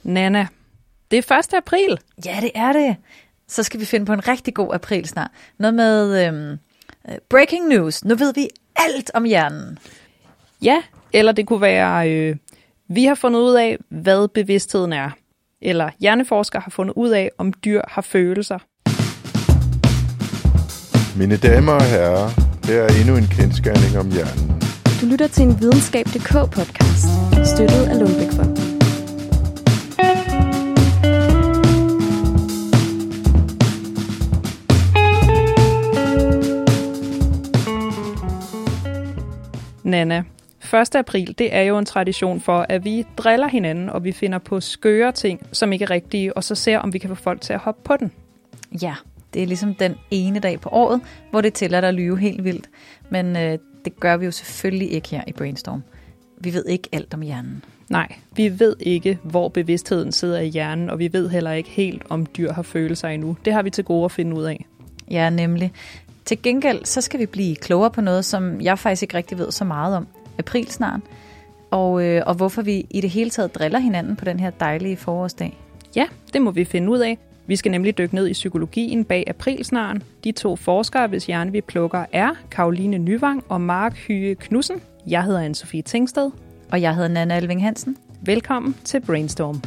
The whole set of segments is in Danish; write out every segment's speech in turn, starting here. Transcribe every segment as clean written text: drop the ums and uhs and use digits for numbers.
Nana, det er 1. april. Ja, det er det. Så skal vi finde på en rigtig god april snart. Noget med breaking news. Nu ved vi alt om hjernen. Ja, eller det kunne være, vi har fundet ud af, hvad bevidstheden er. Eller hjerneforskere har fundet ud af, om dyr har følelser. Mine damer og herrer, her er endnu en kendsgerning om hjernen. Du lytter til en Videnskab.dk podcast, støttet af Lundbeck-fonden. Nana, 1. april, det er jo en tradition for, at vi driller hinanden, og vi finder på skøre ting, som ikke er rigtige, og så ser, om vi kan få folk til at hoppe på den. Ja, det er ligesom den ene dag på året, hvor det tillader at lyve helt vildt. Men det gør vi jo selvfølgelig ikke her i Brainstorm. Vi ved ikke alt om hjernen. Nej, vi ved ikke, hvor bevidstheden sidder i hjernen, og vi ved heller ikke helt, om dyr har følelser endnu. Det har vi til gode at finde ud af. Ja, nemlig. Til gengæld, så skal vi blive klogere på noget, som jeg faktisk ikke rigtig ved så meget om. Aprilsnaren. Og hvorfor vi i det hele taget driller hinanden på den her dejlige forårsdag. Ja, det må vi finde ud af. Vi skal nemlig dykke ned i psykologien bag aprilsnaren. De 2 forskere, hvis hjerne vi plukker, er Caroline Nyvang og Mark Hyge Knudsen. Jeg hedder Anne-Sophie Tingsted. Og jeg hedder Nanna Elving Hansen. Velkommen til Brainstorm.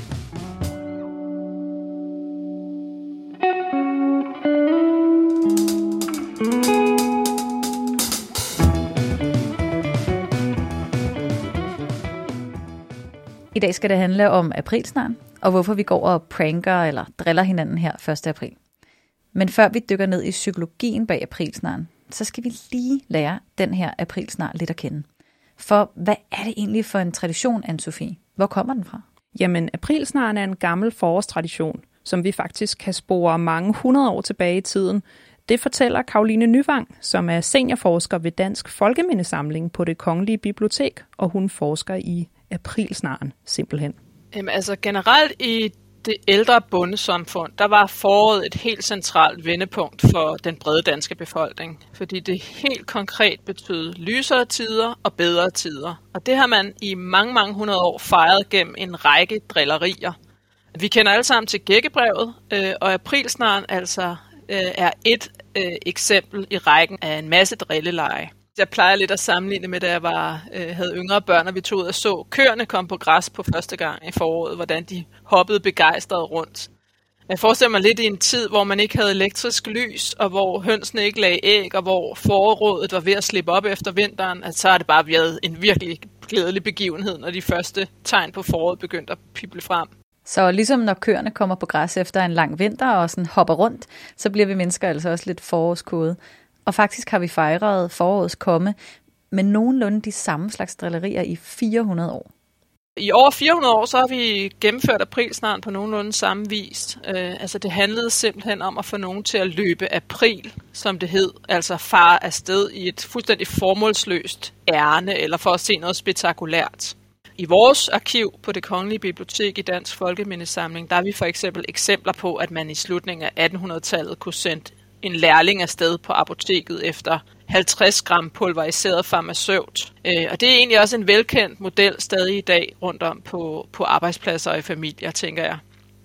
I dag skal det handle om aprilsnaren, og hvorfor vi går og pranker eller driller hinanden her 1. april. Men før vi dykker ned i psykologien bag aprilsnaren, så skal vi lige lære den her aprilsnar lidt at kende. For hvad er det egentlig for en tradition, Anne-Sophie? Hvor kommer den fra? Jamen, aprilsnaren er en gammel forårstradition, som vi faktisk kan spore mange 100 år tilbage i tiden. Det fortæller Caroline Nyvang, som er seniorforsker ved Dansk Folkemindesamling på Det Kongelige Bibliotek, og hun forsker i aprilsnaren simpelthen. Jamen, altså generelt i det ældre bondesamfund, der var foråret et helt centralt vendepunkt for den brede danske befolkning, fordi det helt konkret betød lysere tider og bedre tider. Og det har man i mange 100 år fejret gennem en række drillerier. Vi kender alle sammen til gækkebrevet, og aprilsnaren altså er et eksempel i rækken af en masse drilleleje. Jeg plejer lidt at sammenligne med, da jeg havde yngre børn, og vi tog ud og så køerne komme på græs på første gang i foråret, hvordan de hoppede begejstret rundt. Jeg forestiller mig lidt i en tid, hvor man ikke havde elektrisk lys, og hvor hønsene ikke lagde æg, og hvor foråret var ved at slippe op efter vinteren, at så har det bare været en virkelig glædelig begivenhed, når de første tegn på foråret begyndte at pible frem. Så ligesom når køerne kommer på græs efter en lang vinter og sådan hopper rundt, så bliver vi mennesker altså også lidt forårskode. Og faktisk har vi fejret forårets komme med nogenlunde de samme slags drillerier i 400 år. I over 400 år så har vi gennemført aprilsnaren på nogenlunde samme vis. Altså det handlede simpelthen om at få nogen til at løbe april, som det hed. Altså fare afsted i et fuldstændig formålsløst ærne eller for at se noget spektakulært. I vores arkiv på Det Kongelige Bibliotek i Dansk Folkemindesamling, der har vi for eksempel eksempler på, at man i slutningen af 1800-tallet kunne sende en lærling afsted på apoteket efter 50 gram pulveriseret farmaceut. Og det er egentlig også en velkendt model stadig i dag rundt om på arbejdspladser og i familier, tænker jeg.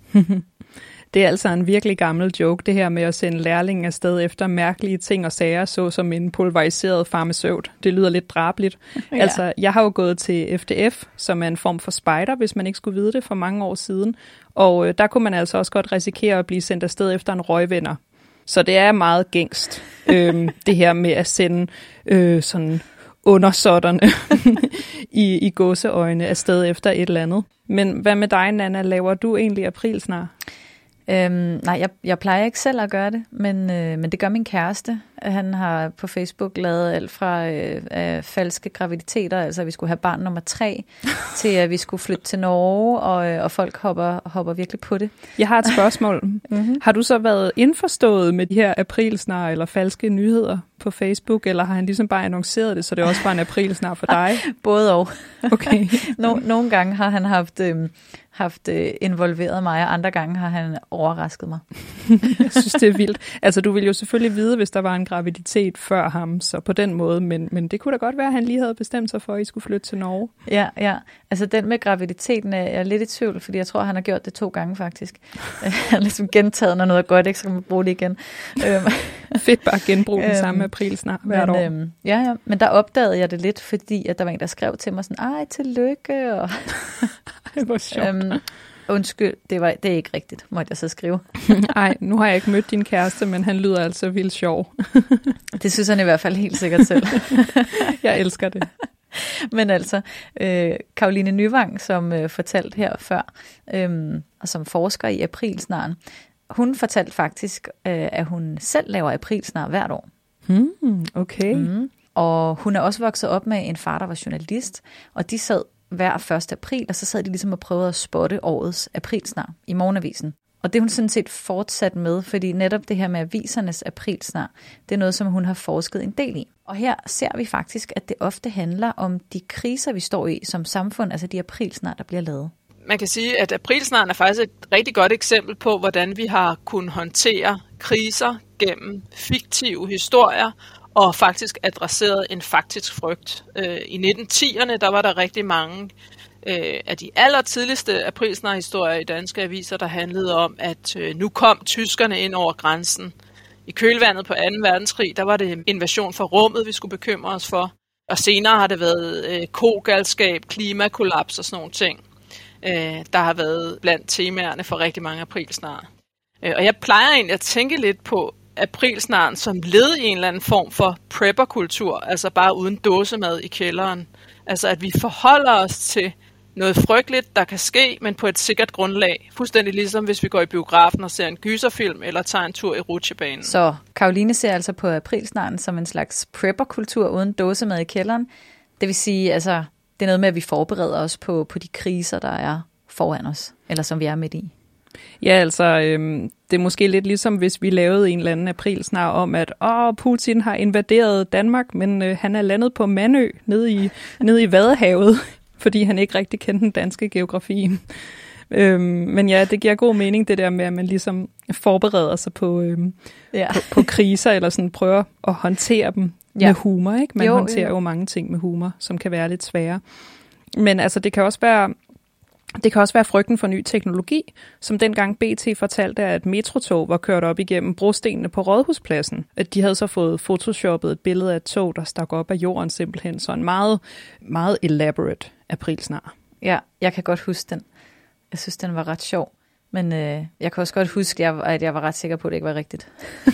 Det er altså en virkelig gammel joke, det her med at sende lærlingen afsted efter mærkelige ting og sager, såsom en pulveriseret farmaceut. Det lyder lidt drabeligt. Ja. Altså, jeg har jo gået til FDF, som er en form for spejder, hvis man ikke skulle vide det, for mange år siden. Og der kunne man altså også godt risikere at blive sendt afsted efter en røgvenner. Så det er meget gængst, det her med at sende sådan undersåtterne i gåseøjne afsted efter et eller andet. Men hvad med dig, Nanna? Laver du egentlig aprilsnar? Nej, jeg plejer ikke selv at gøre det, men det gør min kæreste. Han har på Facebook lavet alt fra falske graviditeter, altså at vi skulle have barn nummer 3, til at vi skulle flytte til Norge, og folk hopper virkelig på det. Jeg har et spørgsmål. Mm-hmm. Har du så været indforstået med de her aprilsnar eller falske nyheder på Facebook, eller har han ligesom bare annonceret det, så det også var en aprilsnar for dig? Både og. Okay. Nogle gange har han haft involveret mig, og andre gange har han overrasket mig. Jeg synes, det er vildt. Altså, du ville jo selvfølgelig vide, hvis der var en graviditet før ham, så på den måde, men det kunne da godt være, at han lige havde bestemt sig for, at I skulle flytte til Norge. Ja. Altså den med graviditeten er jeg lidt i tvivl, fordi jeg tror, han har gjort det 2 gange faktisk. Han har ligesom gentaget, når noget er godt, ikke, så kan man bruge det igen. Fedt bare at genbruge den samme april snart hvert år. Ja, men der opdagede jeg det lidt, fordi at der var en, der skrev til mig sådan, ej, tillykke. Og Det var sjovt. Undskyld, det er ikke rigtigt, måtte jeg så skrive. Nej, nu har jeg ikke mødt din kæreste, men han lyder altså vildt sjov. Det synes han i hvert fald helt sikkert selv. Jeg elsker det. Men altså, Caroline Nyvang, som fortalte her før, og som forsker i aprilsnaren, hun fortalte faktisk, at hun selv laver aprilsnar hvert år. Okay. Og hun er også vokset op med en far, der var journalist, og de sad hver 1. april, og så sad de ligesom og prøvede at spotte årets aprilsnar i Morgenavisen. Og det er hun sådan set fortsat med, fordi netop det her med avisernes aprilsnar, det er noget, som hun har forsket en del i. Og her ser vi faktisk, at det ofte handler om de kriser, vi står i som samfund, altså de aprilsnar, der bliver lavet. Man kan sige, at aprilsnaren er faktisk et rigtig godt eksempel på, hvordan vi har kunnet håndtere kriser gennem fiktive historier, og faktisk adresseret en faktisk frygt. I 1910'erne, der var der rigtig mange af de allertidligste aprilsnarhistorier i danske aviser, der handlede om, at nu kom tyskerne ind over grænsen. I kølvandet på 2. verdenskrig, der var det invasion fra rummet, vi skulle bekymre os for. Og senere har det været kogalskab, klimakollaps og sådan nogle ting, der har været blandt temaerne for rigtig mange aprilsnare. Og jeg plejer egentlig at tænke lidt på aprilsnaren som led i en eller anden form for prepperkultur, altså bare uden dåsemad i kælderen. Altså at vi forholder os til noget frygteligt, der kan ske, men på et sikkert grundlag. Fuldstændig ligesom hvis vi går i biografen og ser en gyserfilm, eller tager en tur i rutsjebanen. Så Caroline ser altså på aprilsnaren som en slags prepperkultur uden dåsemad i kælderen. Det vil sige, altså, det er noget med, at vi forbereder os på de kriser, der er foran os, eller som vi er midt i. Ja, altså, det er måske lidt ligesom, hvis vi lavede en eller anden aprilsnar om, at Putin har invaderet Danmark, men han er landet på Mandø, nede i Vadehavet, fordi han ikke rigtig kendte den danske geografi. Men ja, det giver god mening, det der med, at man ligesom forbereder sig på kriser, eller sådan prøver at håndtere dem med humor, ikke? Man håndterer jo mange ting med humor, som kan være lidt svære. Men altså, det kan også være frygten for ny teknologi, som dengang BT fortalte, at metrotog var kørt op igennem brostenene på Rådhuspladsen. At de havde så fået photoshoppet et billede af et tog, der stak op af jorden simpelthen. Så en meget, meget elaborate aprilsnar. Ja, jeg kan godt huske den. Jeg synes, den var ret sjov. Men jeg kan også godt huske, at jeg var ret sikker på, at det ikke var rigtigt.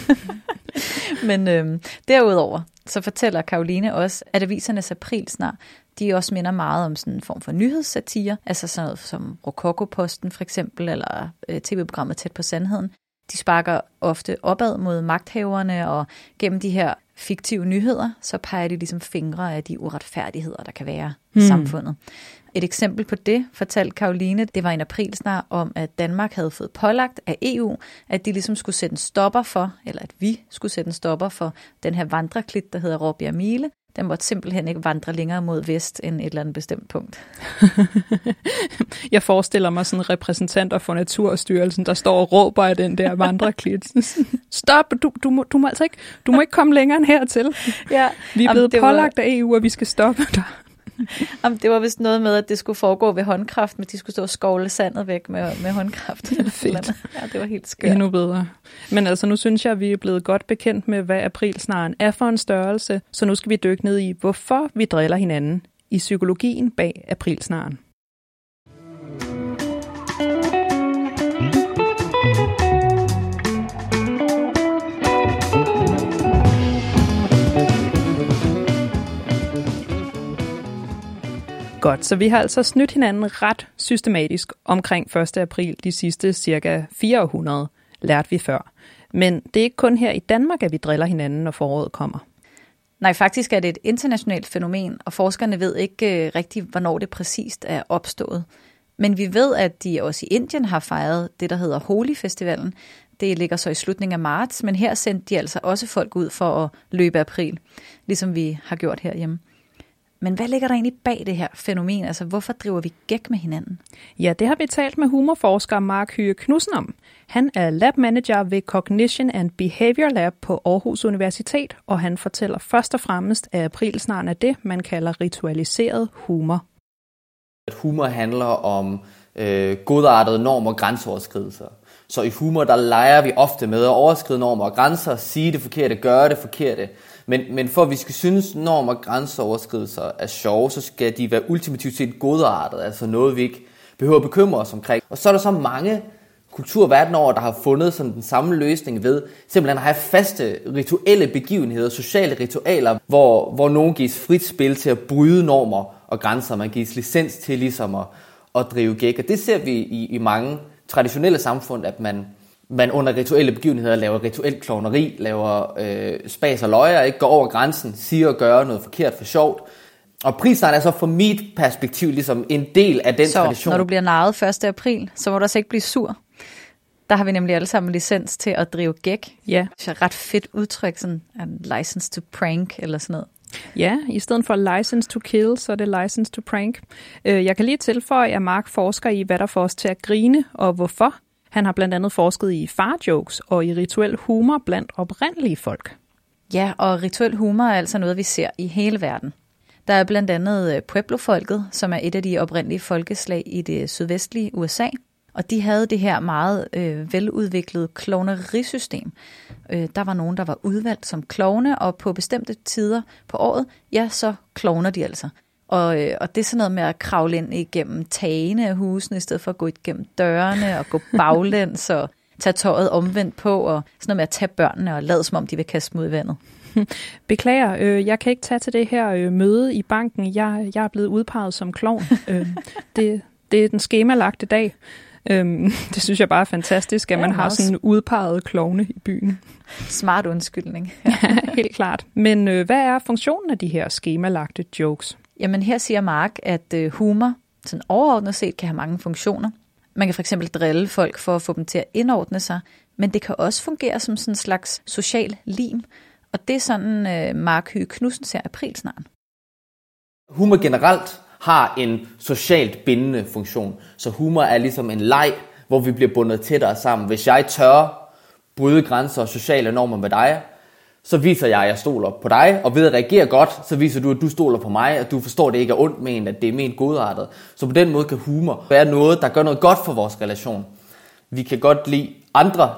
Men derudover, så fortæller Caroline også, at avisernes aprilsnar, de også minder meget om sådan en form for nyhedssatire, altså sådan noget som Rokokoposten for eksempel, eller tv-programmet Tæt på Sandheden. De sparker ofte opad mod magthaverne, og gennem de her fiktive nyheder, så peger de ligesom fingre af de uretfærdigheder, der kan være i samfundet. Et eksempel på det, fortalte Caroline, det var en aprilsnar om, at Danmark havde fået pålagt af EU, at de ligesom skulle sætte en stopper for, eller at vi skulle sætte en stopper for den her vandreklit, der hedder Råbjerg Mile. Den måtte simpelthen ikke vandre længere mod vest end et eller andet bestemt punkt. Jeg forestiller mig sådan repræsentanter for Naturstyrelsen, der står og råber af den der vandreklit. Stop, du må altså ikke, du må ikke komme længere end hertil. Ja, vi er blevet pålagt af EU, at vi skal stoppe dig. Det var vist noget med, at det skulle foregå ved håndkraft, men de skulle stå og skovle sandet væk med håndkraft. Fedt. Ja, det var helt skørt. Endnu bedre. Men altså, nu synes jeg, at vi er blevet godt bekendt med, hvad aprilsnaren er for en størrelse, så nu skal vi dykke ned i, hvorfor vi driller hinanden i psykologien bag aprilsnaren. Godt, så vi har altså snydt hinanden ret systematisk omkring 1. april de sidste cirka 400, lærte vi før. Men det er ikke kun her i Danmark, at vi driller hinanden, når foråret kommer. Nej, faktisk er det et internationalt fænomen, og forskerne ved ikke rigtig, hvornår det præcist er opstået. Men vi ved, at de også i Indien har fejret det, der hedder Holi-festivalen. Det ligger så i slutningen af marts, men her sendte de altså også folk ud for at løbe april, ligesom vi har gjort herhjemme. Men hvad ligger der egentlig bag det her fænomen? Altså, hvorfor driver vi gæk med hinanden? Ja, det har vi talt med humorforsker Mark Hyge Knudsen om. Han er labmanager ved Cognition and Behavior Lab på Aarhus Universitet, og han fortæller først og fremmest, at aprilsnaren er det, man kalder ritualiseret humor. Humor handler om godartede normer og grænseoverskridelser. Så i humor, der leger vi ofte med at overskride normer og grænser, sige det forkerte, gøre det forkerte. Men for at vi skal synes, normer og grænseoverskridelser er sjove, så skal de være ultimativt set godartede, altså noget, vi ikke behøver at bekymre os omkring. Og så er der så mange kulturer verden over, der har fundet sådan den samme løsning ved simpelthen at have faste rituelle begivenheder, sociale ritualer, hvor nogen gives frit spil til at bryde normer og grænser. Man gives licens til ligesom at drive gæk. Og det ser vi i mange traditionelle samfund, at man under rituelle begivenheder laver rituelt klovneri, laver spas og løjer, ikke går over grænsen, siger og gør noget forkert for sjovt. Og aprilsnaren er så fra mit perspektiv ligesom en del af den tradition. Når du bliver narret 1. april, så må du altså ikke blive sur. Der har vi nemlig alle sammen licens til at drive gæk. Ja. Det er ret fedt udtryk, sådan en license to prank eller sådan noget. Ja, i stedet for license to kill, så er det license to prank. Jeg kan lige tilføje, at Mark forsker i, hvad der får os til at grine, og hvorfor. Han har blandt andet forsket i farjokes og i rituel humor blandt oprindelige folk. Ja, og rituel humor er altså noget, vi ser i hele verden. Der er blandt andet Pueblo-folket, som er et af de oprindelige folkeslag i det sydvestlige USA. Og de havde det her meget veludviklede klovnerisystem. Der var nogen, der var udvalgt som klovne, og på bestemte tider på året, ja, så klovner de altså. Og det er sådan noget med at kravle ind igennem tagene af husene, i stedet for at gå igennem dørene og gå baglæns og tage tøjet omvendt på, og sådan noget med at tage børnene og lade som om, de vil kaste dem ud i vandet. Beklager, jeg kan ikke tage til det her møde i banken. Jeg er blevet udpeget som klovn. Det er den skemalagte dag. Det synes jeg bare er fantastisk, at man har sådan en udpeget klovne i byen. Smart undskyldning. Ja, helt klart. Men hvad er funktionen af de her skemalagte jokes? Jamen her siger Mark, at humor sådan overordnet set kan have mange funktioner. Man kan for eksempel drille folk for at få dem til at indordne sig, men det kan også fungere som sådan en slags social lim. Og det er sådan, Mark Hyge Knudsen ser aprilsnaren. Humor generelt har en socialt bindende funktion. Så humor er ligesom en leg, hvor vi bliver bundet tættere sammen. Hvis jeg tør bryde grænser og sociale normer med dig, så viser jeg, at jeg stoler på dig, og ved at reagere godt, så viser du, at du stoler på mig, at du forstår, at det ikke er ondt med en, at det er ment godartet. Så på den måde kan humor være noget, der gør noget godt for vores relation. Vi kan godt lide andre,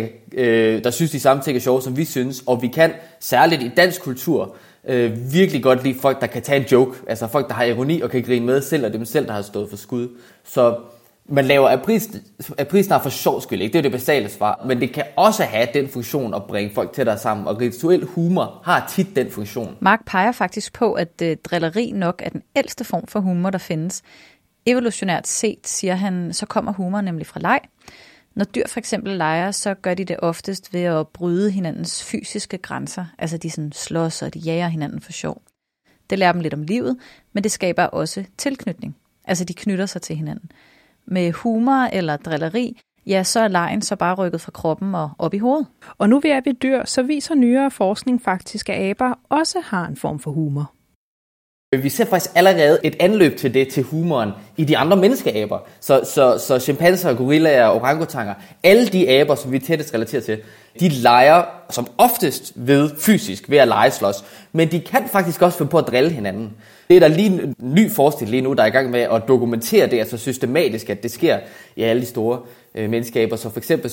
der synes de samme ting er sjove, som vi synes, og vi kan, særligt i dansk kultur, virkelig godt lide folk, der kan tage en joke, altså folk, der har ironi og kan grine med selv, og dem selv, der har stået for skud. Så man laver aprilsnaren for sjov skyld, ikke? Det er det basale svar, men det kan også have den funktion at bringe folk tættere sammen, og rituel humor har tit den funktion. Mark peger faktisk på, at drilleri nok er den ældste form for humor, der findes. Evolutionært set, siger han, så kommer humor nemlig fra leg. Når dyr for eksempel leger, så gør de det oftest ved at bryde hinandens fysiske grænser. Altså de sådan slås, og de jager hinanden for sjov. Det lærer dem lidt om livet, men det skaber også tilknytning. Altså de knytter sig til hinanden. Med humor eller drilleri, ja, så er legen så bare rykket fra kroppen og op i hovedet. Og nu vi er ved dyr, så viser nyere forskning faktisk, at aber også har en form for humor. Vi ser faktisk allerede et anløb til det, til humoren, i de andre menneskeaber. Så chimpanser, gorillaer og orangutanger, alle de aber, som vi tættest relaterer til, de leger som oftest fysisk ved at legeslås, men de kan faktisk også finde på at drille hinanden. Det er der lige en ny forskning lige nu, der er i gang med at dokumentere det, altså systematisk, at det sker i alle de store menneskeaber. Så for eksempel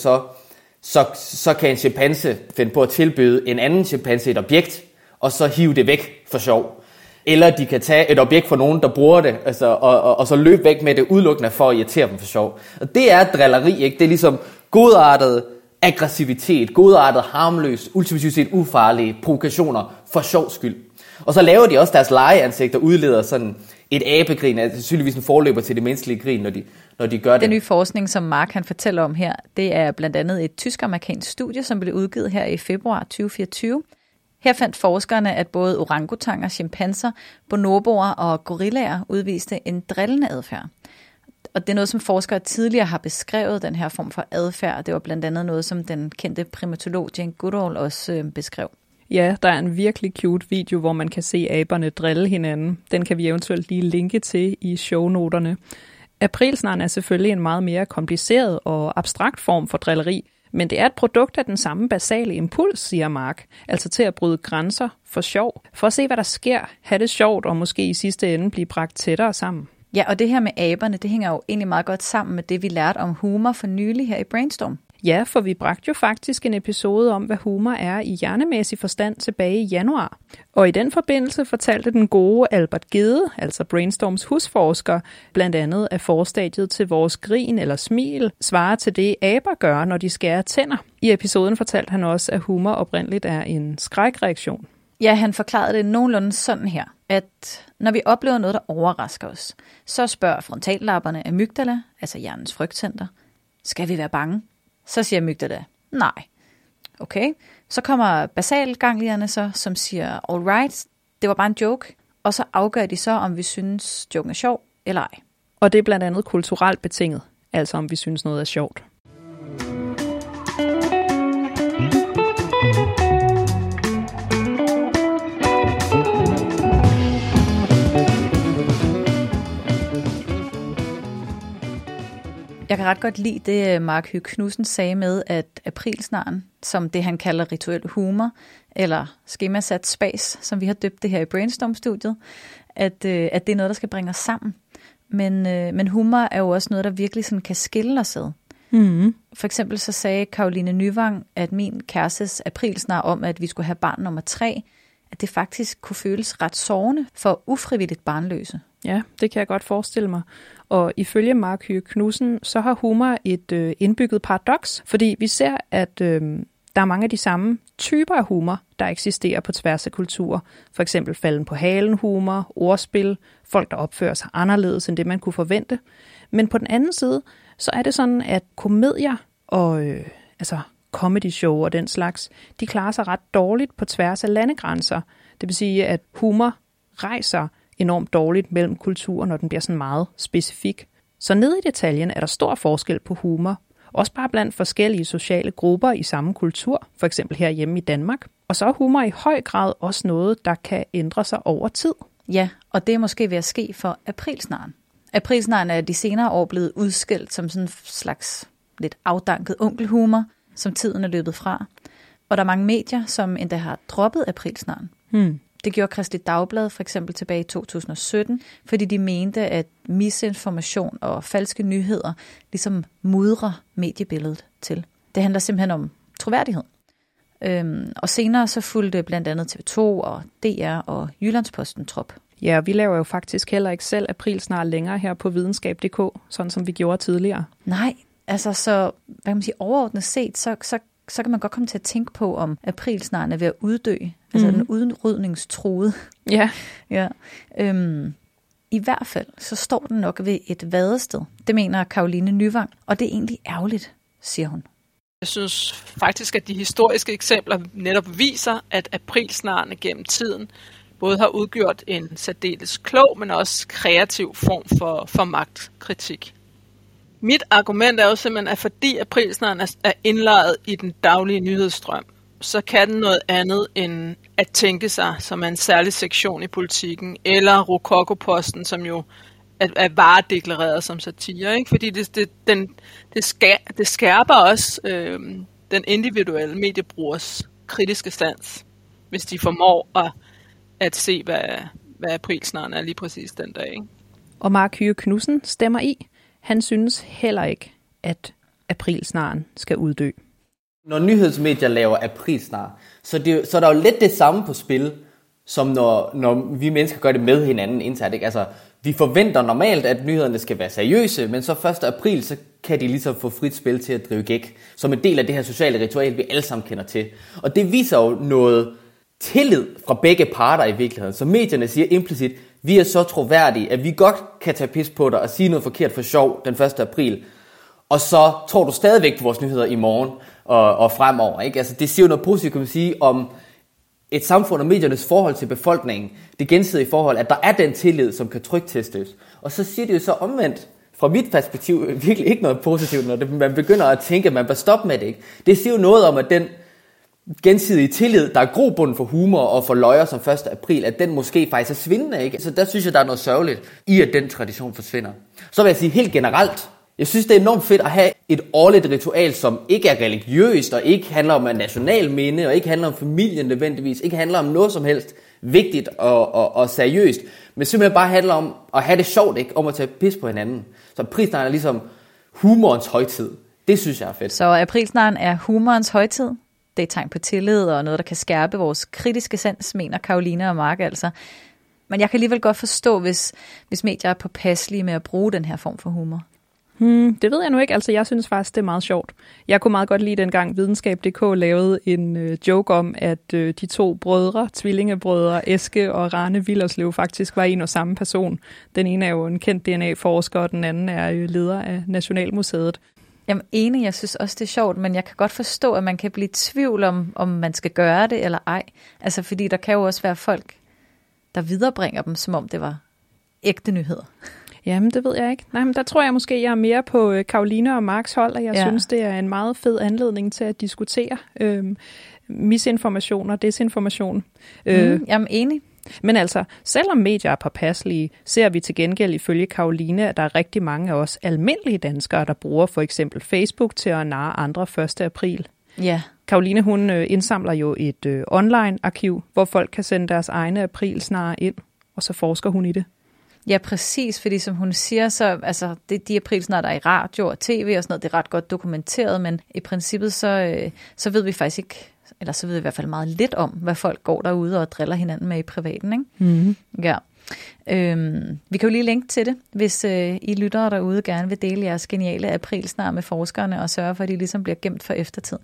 så kan en chimpanse finde på at tilbyde en anden chimpanse et objekt, og så hive det væk for sjov. Eller de kan tage et objekt fra nogen, der bruger det, altså, og så løbe væk med det udelukkende for at irritere dem for sjov. Og det er drilleri, ikke? Det er ligesom godartet aggressivitet, godartet harmløs, ultimativt set ufarlige provokationer for sjov skyld. Og så laver de også deres legeansigter, udleder sådan et abegrin, altså sandsynligvis en forløber til det menneskelige grin, når de gør det. Den nye forskning, som Mark han fortæller om her, det er blandt andet et tysk-amerikansk studie, som blev udgivet her i februar 2024. Her fandt forskerne, at både orangutanger, chimpanser, bonoboer og gorillaer udviste en drillende adfærd. Og det er noget, som forskere tidligere har beskrevet, den her form for adfærd. Det var blandt andet noget, som den kendte primatolog Jane Goodall også beskrev. Ja, der er en virkelig cute video, hvor man kan se aberne drille hinanden. Den kan vi eventuelt lige linke til i shownoterne. Aprilsnaren er selvfølgelig en meget mere kompliceret og abstrakt form for drilleri, men det er et produkt af den samme basale impuls, siger Mark, altså til at bryde grænser for sjov, for at se, hvad der sker, have det sjovt og måske i sidste ende blive bragt tættere sammen. Ja, og det her med aberne, det hænger jo egentlig meget godt sammen med det, vi lærte om humor for nylig her i Brainstorm. Ja, for vi bragte jo faktisk en episode om, hvad humor er i hjernemæssig forstand tilbage i januar. Og i den forbindelse fortalte den gode Albert Gede, altså Brainstorms husforsker, blandt andet at forstadiet til vores grin eller smil svarer til det, aber gør, når de skærer tænder. I episoden fortalte han også, at humor oprindeligt er en skrækreaktion. Ja, han forklarede det nogenlunde sådan her, at når vi oplever noget, der overrasker os, så spørger frontallapperne amygdala, altså hjernens frygtcenter, skal vi være bange? Så siger amygdala, nej. Okay, så kommer basalganglierne så, som siger, all right, det var bare en joke, og så afgør de så, om vi synes, joken er sjov eller ej. Og det er blandt andet kulturelt betinget, altså om vi synes noget er sjovt. Jeg kan ret godt lide det, Mark Hyg Knudsen sagde med, at aprilsnaren, som det han kalder rituel humor, eller skemasat spas, som vi har døbt det her i Brainstorm-studiet, at det er noget, der skal bringe os sammen. Men humor er jo også noget, der virkelig sådan kan skille os ad. Mm-hmm. For eksempel så sagde Caroline Nyvang, at min kærestes aprilsnar om, at vi skulle have barn nummer 3, at det faktisk kunne føles ret sårende for ufrivilligt barnløse. Ja, det kan jeg godt forestille mig. Og ifølge Mark Hyg Knudsen, så har humor et indbygget paradoks, fordi vi ser, at der er mange af de samme typer af humor, der eksisterer på tværs af kulturer. For eksempel falden på halen humor, ordspil, folk, der opfører sig anderledes end det, man kunne forvente. Men på den anden side, så er det sådan, at komedier og comedy show og den slags, de klarer sig ret dårligt på tværs af landegrænser. Det vil sige, at humor rejser enormt dårligt mellem kulturer, når den bliver sådan meget specifik. Så nede i detaljen er der stor forskel på humor, også bare blandt forskellige sociale grupper i samme kultur, for eksempel herhjemme i Danmark. Og så er humor i høj grad også noget, der kan ændre sig over tid. Ja, og det er måske ved at ske for aprilsnaren. Aprilsnaren er de senere år blevet udskilt som sådan en slags lidt afdanket onkelhumor, som tiden er løbet fra. Og der er mange medier, som endda har droppet aprilsnaren. Det gjorde Kristeligt Dagblad for eksempel tilbage i 2017, fordi de mente, at misinformation og falske nyheder ligesom mudrer mediebilledet til. Det handler simpelthen om troværdighed. Og senere så fulgte blandt andet TV2 og DR og Jyllandsposten trop. Ja, vi laver jo faktisk heller ikke selv aprilsnar længere her på videnskab.dk, sådan som vi gjorde tidligere. Nej, altså så, hvad kan man sige, overordnet set, så kan man godt komme til at tænke på, om aprilsnaren er ved at uddø. Altså den udrydningstruede. Ja. Ja. I hvert fald, så står den nok ved et vadested. Det mener Caroline Nyvang, og det er egentlig ærgerligt, siger hun. Jeg synes faktisk, at de historiske eksempler netop viser, at aprilsnarene gennem tiden både har udgjort en særdeles klog, men også kreativ form for magtkritik. Mit argument er jo simpelthen, at fordi aprilsnaren er indlejret i den daglige nyhedsstrøm, så kan den noget andet end at tænke sig som en særlig sektion i politikken, eller Rokokoposten, som jo er varedeklareret som satire, ikke? Fordi det skærper også den individuelle mediebrugers kritiske sans, hvis de formår at se, hvad aprilsnaren er lige præcis den dag, ikke? Og Mark Hyg Knudsen stemmer i. Han synes heller ikke, at aprilsnaren skal uddø. Når nyhedsmedier laver aprilsnar, så er der jo lidt det samme på spil, som når vi mennesker gør det med hinanden internt, ikke? Altså, vi forventer normalt, at nyhederne skal være seriøse, men så 1. april, så kan de ligesom få frit spil til at drive gæk, som en del af det her sociale ritual, vi alle sammen kender til. Og det viser jo noget tillid fra begge parter i virkeligheden. Så medierne siger implicit, vi er så troværdige, at vi godt kan tage pis på dig og sige noget forkert for sjov den 1. april. Og så tror du stadigvæk på vores nyheder i morgen og fremover, ikke? Altså, det siger jo noget positivt, kan man sige, om et samfund og mediernes forhold til befolkningen, det gensidige forhold, at der er den tillid, som kan tryktestes. Og så siger det jo så omvendt, fra mit perspektiv, virkelig ikke noget positivt, når man begynder at tænke, at man bør stoppe med det, ikke? Det siger jo noget om, at gensidige tillid, der er grobund for humor og for løjer som 1. april, at den måske faktisk er svindende, ikke? Så der synes jeg, der er noget sørgeligt i, at den tradition forsvinder. Så vil jeg sige helt generelt, jeg synes, det er enormt fedt at have et årligt ritual, som ikke er religiøst, og ikke handler om national minde, og ikke handler om familien nødvendigvis, ikke handler om noget som helst vigtigt og seriøst, men simpelthen bare handler om at have det sjovt, ikke? Om at tage pis på hinanden. Så aprilsnaren er ligesom humorens højtid. Det synes jeg er fedt. Så aprilsnaren er humorens højtid. Det er et tegn på tillid og noget, der kan skærpe vores kritiske sans, mener Caroline og Mark altså. Men jeg kan alligevel godt forstå, hvis medier er påpasselige med at bruge den her form for humor. Det ved jeg nu ikke. Altså, jeg synes faktisk, det er meget sjovt. Jeg kunne meget godt lide dengang Videnskab.dk lavede en joke om, at de 2 brødre, tvillingebrødre, Eske og Rane Willerslev, faktisk var en og samme person. Den ene er jo en kendt DNA-forsker, og den anden er leder af Nationalmuseet. Jamen enig, jeg synes også, det er sjovt, men jeg kan godt forstå, at man kan blive i tvivl om man skal gøre det eller ej. Altså, fordi der kan jo også være folk, der viderebringer dem, som om det var ægte nyheder. Jamen, det ved jeg ikke. Nej, men der tror jeg måske, jeg er mere på Caroline og Marks hold, og jeg synes, det er en meget fed anledning til at diskutere misinformation og desinformation. Jamen, enig. Men altså, selvom medier er påpasselige, ser vi til gengæld ifølge Caroline, at der er rigtig mange af os almindelige danskere, der bruger for eksempel Facebook til at narre andre 1. april. Ja. Caroline, hun indsamler jo et online-arkiv, hvor folk kan sende deres egne aprilsnare ind, og så forsker hun i det. Ja, præcis, fordi som hun siger, så altså, de aprilsnare, der er i radio og tv og sådan noget, det er ret godt dokumenteret, men i princippet så ved vi faktisk ikke, eller så ved vi i hvert fald meget lidt om, hvad folk går derude og driller hinanden med i privaten, ikke? Mm-hmm. Ja. Vi kan jo lige linke til det, hvis I lyttere derude gerne vil dele jeres geniale aprilsnare med forskerne og sørge for, at de ligesom bliver gemt for eftertiden.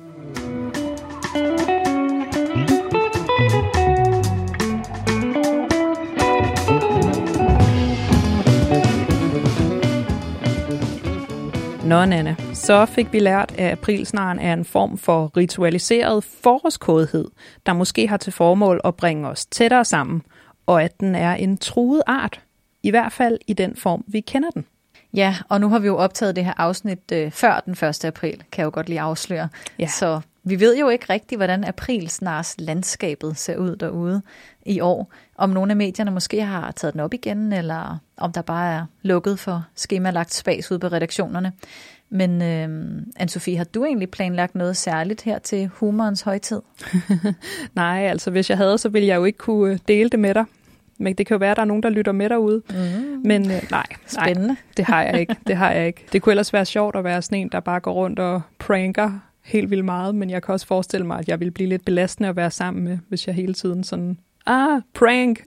Nå, Nanna, så fik vi lært, at aprilsnaren er en form for ritualiseret forårskådhed, der måske har til formål at bringe os tættere sammen, og at den er en truet art, i hvert fald i den form, vi kender den. Ja, og nu har vi jo optaget det her afsnit før den 1. april, kan jeg jo godt lige afsløre. Ja. Så vi ved jo ikke rigtigt, hvordan aprilsnars landskabet ser ud derude i år. Om nogle af medierne måske har taget den op igen, eller om der bare er lukket for skemalagt spas ude på redaktionerne. Men Anne-Sophie, har du egentlig planlagt noget særligt her til humorens højtid? Nej, altså hvis jeg havde, så ville jeg jo ikke kunne dele det med dig. Men det kan jo være, at der er nogen, der lytter med derude. Men nej, spændende. Det har jeg ikke. Det kunne ellers være sjovt at være sådan en, der bare går rundt og pranker helt vildt meget, men jeg kan også forestille mig, at jeg ville blive lidt belastende at være sammen med, hvis jeg hele tiden sådan, prank.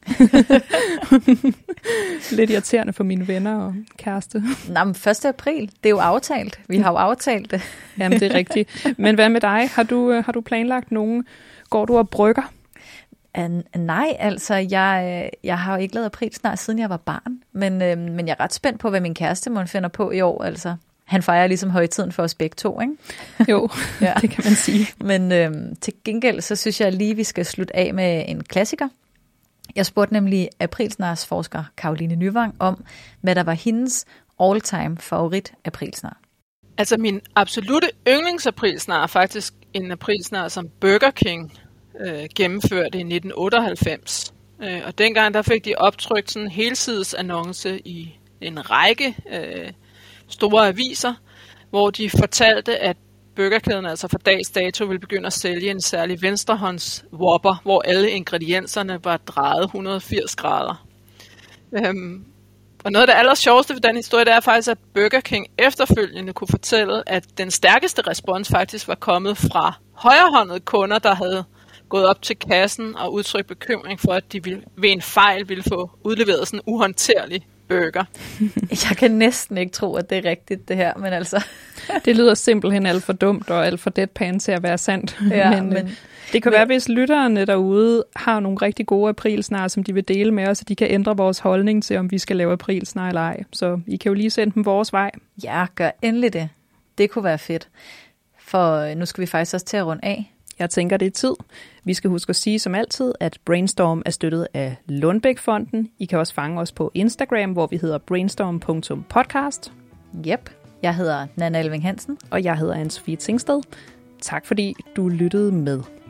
Lidt irriterende for mine venner og kæreste. Nå, men 1. april, det er jo aftalt. Vi har jo aftalt det. Jamen, det er rigtigt. Men hvad med dig? Har du planlagt nogen? Går du og brygger? Nej, altså, jeg har jo ikke lavet aprilsnar, siden jeg var barn. Men jeg er ret spændt på, hvad min kæreste må finder på i år, altså. Han fejrer ligesom højtiden for os begge to, ikke? Jo, ja. Det kan man sige. Men til gengæld, så synes jeg lige, vi skal slutte af med en klassiker. Jeg spurgte nemlig aprilsnars forsker Caroline Nyvang om, hvad der var hendes all-time favorit aprilsnar. Altså min absolutte yndlingsaprilsnar er faktisk en aprilsnar, som Burger King gennemførte i 1998. Og dengang der fik de optrykt sådan en helsidesannonce i en række store aviser, hvor de fortalte, at burgerkæden altså fra dags dato ville begynde at sælge en særlig venstrehånds Whopper, hvor alle ingredienserne var drejet 180 grader. Og noget af det aller sjoveste ved den historie, det er faktisk, at Burger King efterfølgende kunne fortælle, at den stærkeste respons faktisk var kommet fra højrehåndede kunder, der havde gået op til kassen og udtrykt bekymring for, at de ved en fejl ville få udleveret sådan en uhåndterlig burger. Jeg kan næsten ikke tro, at det er rigtigt, det her, men altså... Det lyder simpelthen alt for dumt og alt for deadpan til at være sandt. Ja, men det kan være, hvis lytterne derude har nogle rigtig gode aprilsnar, som de vil dele med os, at de kan ændre vores holdning til, om vi skal lave aprilsnar eller ej. Så I kan jo lige sende dem vores vej. Ja, gør endelig det. Det kunne være fedt. For nu skal vi faktisk også til at runde af. Jeg tænker, det er tid. Vi skal huske at sige som altid, at Brainstorm er støttet af Lundbæk-fonden. I kan også fange os på Instagram, hvor vi hedder brainstorm.podcast. Yep. Jeg hedder Nanna Elving Hansen. Og jeg hedder Anne-Sophie Tingsted. Tak fordi du lyttede med.